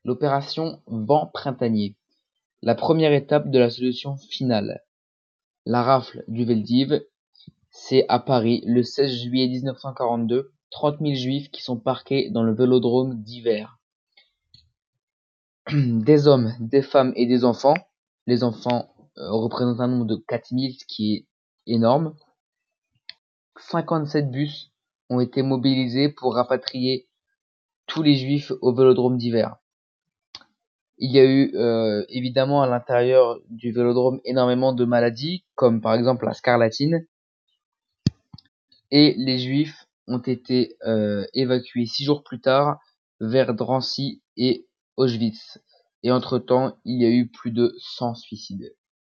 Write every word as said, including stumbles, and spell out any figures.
L'opération Vent printanier, la première étape de la solution finale. La rafle du Veldiv, c'est à Paris le seize juillet mille neuf cent quarante-deux, trente mille juifs qui sont parqués dans le vélodrome d'Hiver. Des hommes, des femmes et des enfants. Les enfants euh, représentent un nombre de quatre mille, ce qui est énorme. cinquante-sept bus ont été mobilisés pour rapatrier tous les juifs au vélodrome d'Hiver. Il y a eu euh, évidemment à l'intérieur du vélodrome énormément de maladies, comme par exemple la scarlatine. Et les juifs ont été euh, évacués six jours plus tard vers Drancy et Auschwitz. Et entre-temps, il y a eu plus de cent suicides.